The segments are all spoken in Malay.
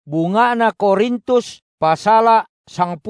Bunga na Korintus pasala 10.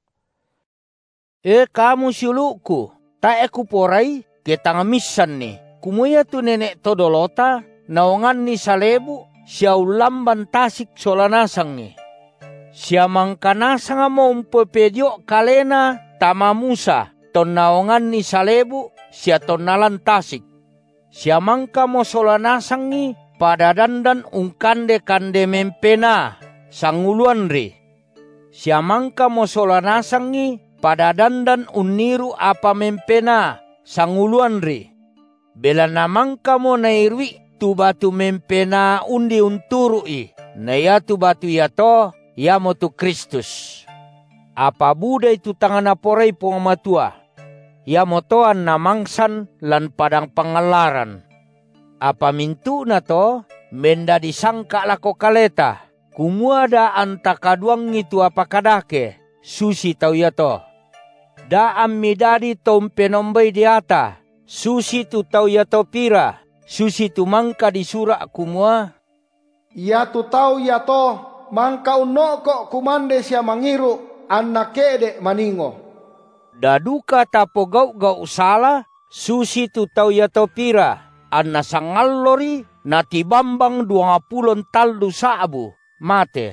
Kamu siuluku, tae kuporay ketangamisan ni. Kumuya tu nenek todolota, naongan ni salebu, siya ulamban tasik solanasang ni. Siya mangkanasang mo umpepedyo kalena tamamusa, ton naongan ni salebu, siya ton nalantasik. Siya mangka mo solanasang ni, padadandan ungkande-kande mempena, sanguluan ri. Siya mangka mo solanasang ni, padadandan uniru apa mempena, sanguluan ri. Bela namang kamo nairwi tu batu mempena undi unturui. Naya tu batu yato, yamo tu Kristus. Apa buda itu tangan aporay pungamatua. Yamo toan namangsan lan padang pangalaran. Apa mintu na to, menda disangka lako kaleta. Kumuada anta kaduang itu apa kadake, susi tau yato. Da amidadi tompe nombay diata. Susi tu tau yato pira, susi tu mangka disura kumua. Ya tu tau yato, mangka unoko kumande siya mangiru, anak kede maningo. Daduka tapo gau sala, susi tu tau yato pira, anna sangallori natibambang 20 taldu saabu, mate.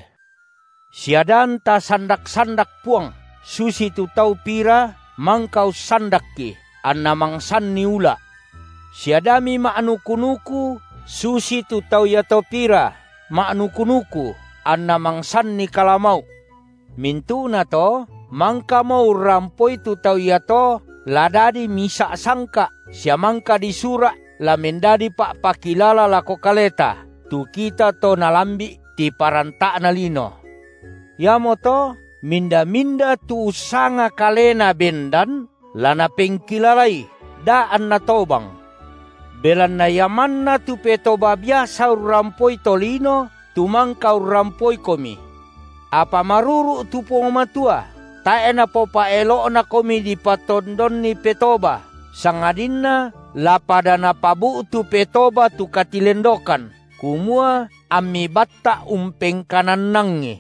Siadan ta sandak-sandak puang, susi tu tau pira, mangkau sandaki. Anna mangsan niula. Siadami maanukunuku, susi tu tau yato pira, maanukunuku, anna mangsan ni kalamau. Mintu na to, mangka mau rampoi tu tau yato, ladadi misa sangka, siya mangka disura, lamendadi pak pakilala lako kaleta, tu kita to nalambi ti paranta na lino. Yamo to, minda-minda tu usanga kalena bendan, lana pengkilalay, daan na tobang. Belan na yaman na tu petoba biasa urampoy tolino, tumangka urampoy komi. Apa maruru tu pungamatua, tae na po paelo na komi di patondon ni petoba. Sangadin na, lapada na pabu tu petoba tu katilendokan. Kumua ami batta umpeng kanan nangi.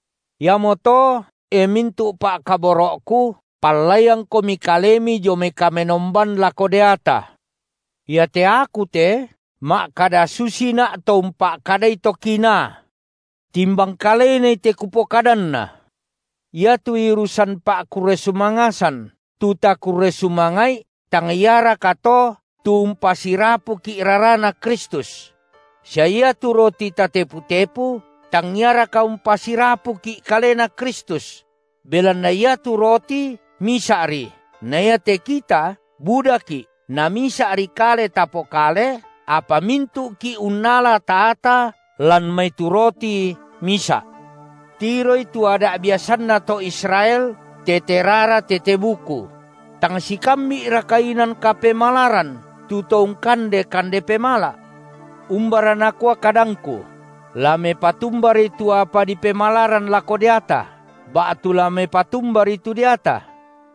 Yamoto, mintu pak kaborokku, palayang komi kalemi jome kamenomban lako deata. Ya te aku te, mak kada susi na tompak kada ito kina. Timbang kalene te kupokadan na. Ya tu irusan pak kuresumangasan, tuta kuresumangai, tangyara kato, tumpasirapu ki irarana Kristus. Siya tu roti tatepu-tepu, tangyara kaumpasirapu ki kalena Kristus. Belan na ya tu roti, misari, naya te kita, budaki, na misari kale tapo kale, apa mintu ki unala taata, lan may turoti misa. Tiro itu ada biasan na to Israel, teterara tetebuku. Tang si kami rakainan kapemalaran, tutong kande pemala. Umbaran aku kadangku, lame patumbar itu apa di pemalaran lako diata, batu lame patumbar itu diata.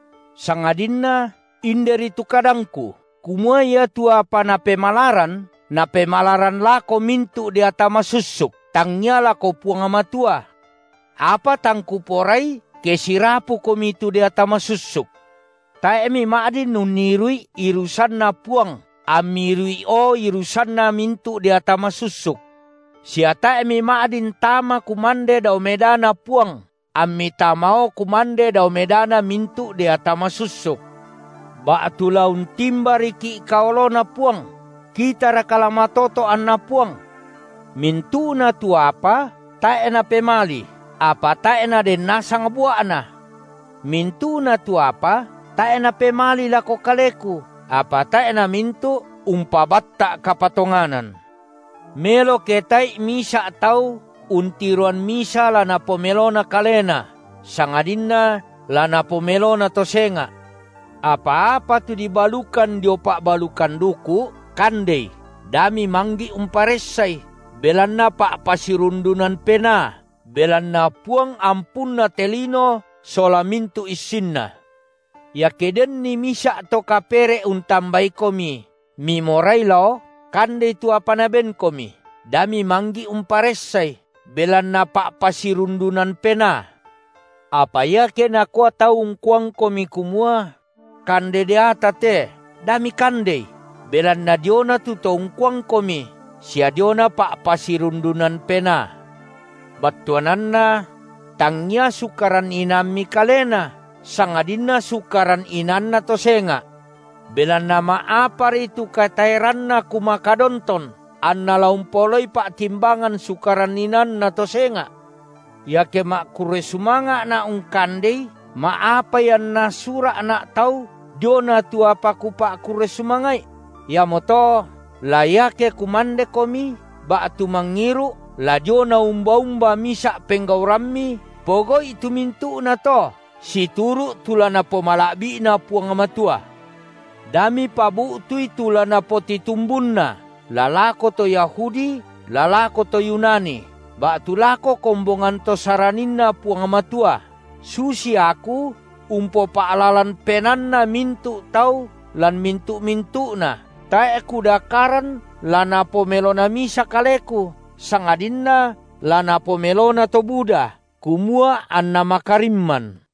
Sangadinna inderi tu kadangku, kumaya tu apa na pemalaran lako mintu di atama susuk, tangnya lako puang amatua. Apa tangku porai kesirapu komitu di atama susuk. Taemi maadin nunirui irusan na puang, amirui irusan na mintu di atama susuk. Siata emi maadin tama kumande dau medana puang, ami tamao kumande dau medana mintu di atama susuk. Batu laun timbari ki kaolona puang, kita rakalamatoto anna puang. Mintu na tu apa, tae na pemali, apa tae na den nasang buana. Mintu na tu apa, tae na pemali lako kaleku, apa tae na mintu umpabatta kapatonganan. Melo ketai misa tau, untiruan misa lana pomelona kalena, sangadinna lana pomelona tosenga. Apa-apa tu dibalukan diopak balukan duku, kandei, dami manggi umparesai, belanna pak pasirundunan pena, belanna puang ampun na telino, solamintu isinna. Ya keden ni misa to kapere untambai komi, mi morai lo, kandei tu apa naben komi, dami manggi umparesai, belan na pasirundunan pena. Apa ya kena kuat taung kuang komi kumua, kande deata te, dami kande, belan na diona tu taung kuang komi, sia diona pasirundunan pena. Batuananna, tangnya sukaran inami kalena, sangadina sukaran inanna tosenga. Belan nama apar itu katairanna kumakadonton, anna laumpoloi timbangan sukaran inanna tosenga. Ya ke mak kure sumanga na ungkandei, ma apa yang na sura nak tahu, diona tu apa ku pak kure sumangai. Ya moto, layake kumande komi, bak tu mangiru, la diona umba-umba misak penggaurammi, pogo itu mintu na to, si turu tulana pomalakbi na puang amatua. Dami pabu tu itulana poti tumbunna, lalako to Yahudi, lalako to Yunani. Bak tulako kombongan to saraninna puang amatua. Susi aku, umpo paalalan penanna mintu tau, lan mintu-mintu na. Tae kudakaran, lana pomelona misa kaleku. Sangadinna, lana pomelona to Buddha. Kumua anna makarimman.